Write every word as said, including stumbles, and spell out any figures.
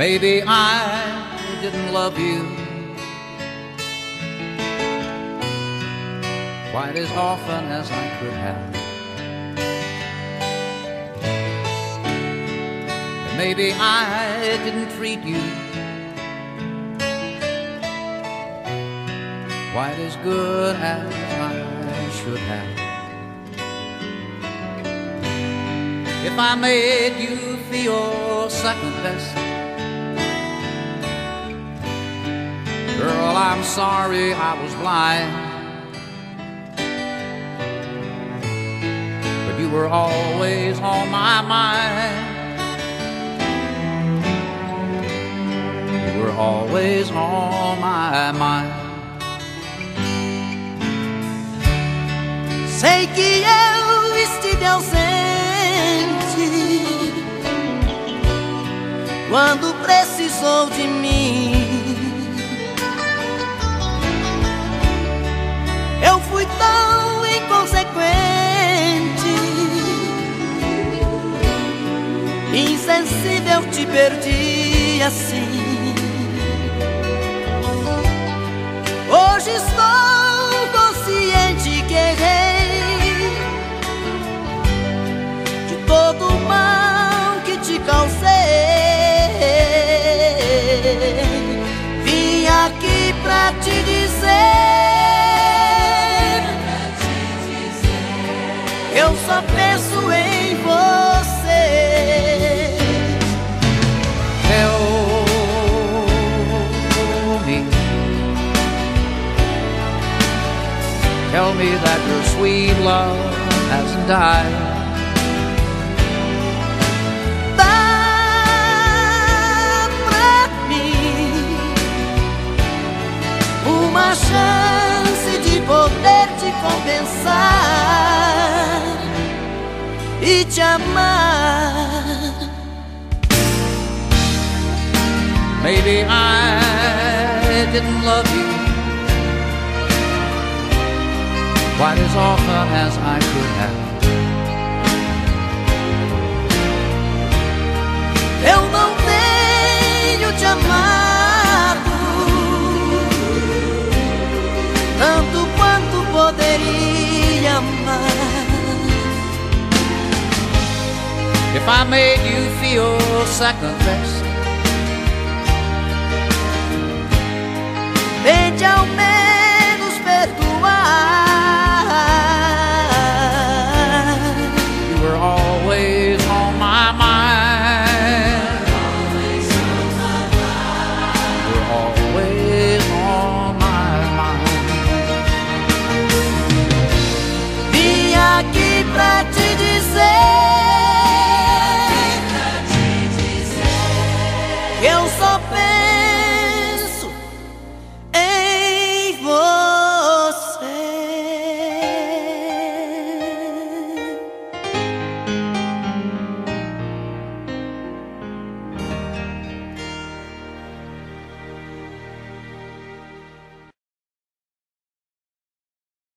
Maybe I didn't love you quite as often as I could have. Maybe I didn't treat you quite as good as I should have. If I made you feel second best, girl, I'm sorry I was blind. But you were always on my mind. You were always on my mind. Sei que eu estive ausente quando precisou de mim. Eu fui tão inconsequente, insensível, te perdi assim. Hoje estou consciente que errei de todo o mal que te causei. Vim aqui pra te dizer, eu só penso em você. Tell me, tell me that your sweet love hasn't died. Dá pra mim uma chance de poder te compensar e te amar. Maybe I didn't love you quite as often as I could have. Eu não tenho te amado tanto quanto poderia amar. If I made you feel second best, Vede ao menos